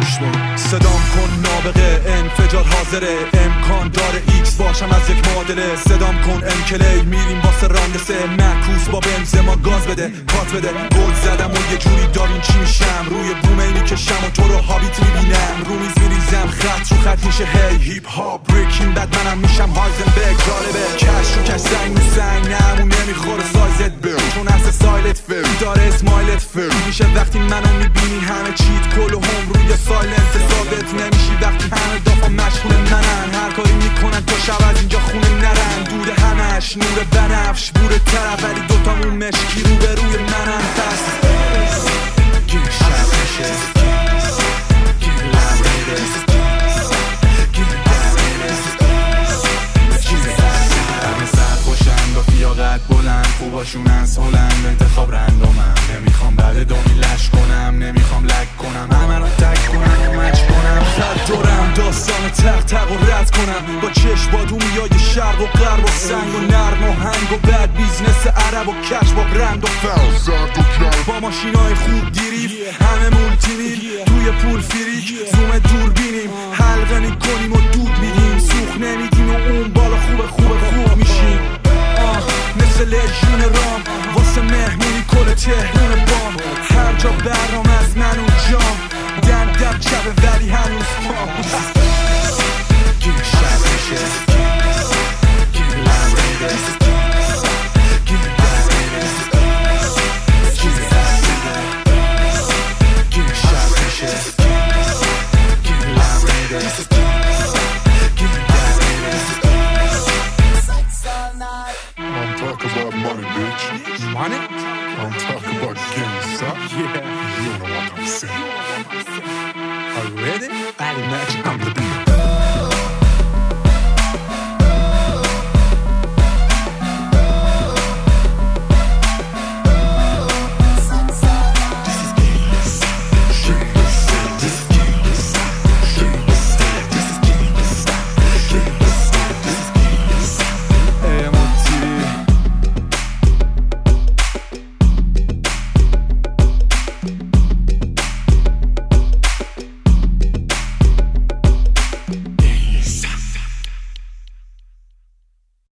گوش بده. صدام کن نابغه، انفجار حاضره، امکان داره ایکس باشم از یک معادله. صدام کن امکلی، میریم واسه راندسه، معکوس با بنزما گاز بده، پات بده. گل زدم و یه جوری داوینچی میشم، روی بومه میکشم و تو رو هابیت میبینم. رو میز میریزم خط رو خط میشه هی هیپ هاپ بریکینگ بد، منم میشم هایزنبرگ. جالبه کش رو کش سنگ رو سنگ، نمون نمیخوره سایزت بر، چون اصل سایلت فر داره اسمایلت فر میشه. وقتی منو میبینی همه چیت کل هم روی سایلنت ثابت نمیشی. وقتی همه دافا مشغول منن، هر کاری میکنن تا شب از اینجا خونه نرن. دود همش نور بنفش بوره طرف، ولی دوتامون مشکی رو به روی منن. پس گیر شب میشه بلند خوباشونن سولند انتخاب رندومم. نمیخوام بعد دومی لش کنم، نمیخوام لک کنم، همه رو تک کنم و مچ کنم. خط دارم داستان تق و رد کنم، با چشم با دنیای شرق و غرب و سنگ و نرم و هنگ و بد بیزنس عرب و کش با برند و با ماشینای خوب دیریف، همه مولتی میل توی پول فریک، زوم دور بینیم حلقه میکنیم و دود میدیم، سوخ نمیدیم و اون بالا خوب میشیم. مثل لژیون رام واسه مهمونی کل تهرون بام، هر جا برنامه از من و جام، دم چپه ولی هنوز پام. گیر شب میشه money? I'm talking about getting stuff. Yeah. You know what I'm saying. Are you ready? I imagine.